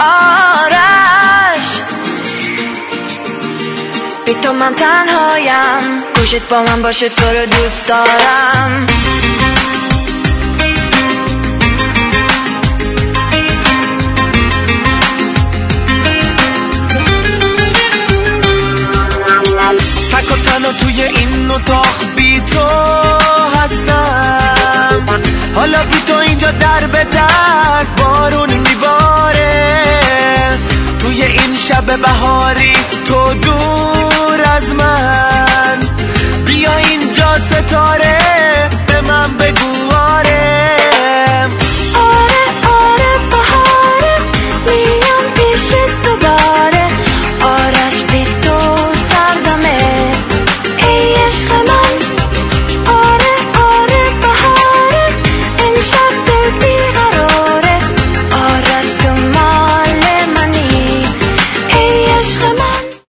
آرش، بی تو من تنهایم، گوشت با من باشه تو رو دوست دارم. تک و تنها توی این اتاق بی تو هستم، حالا بی تو اینجا در به در بارون میباره. توی این شب بهاری تو دور از من، بیا اینجا ستاره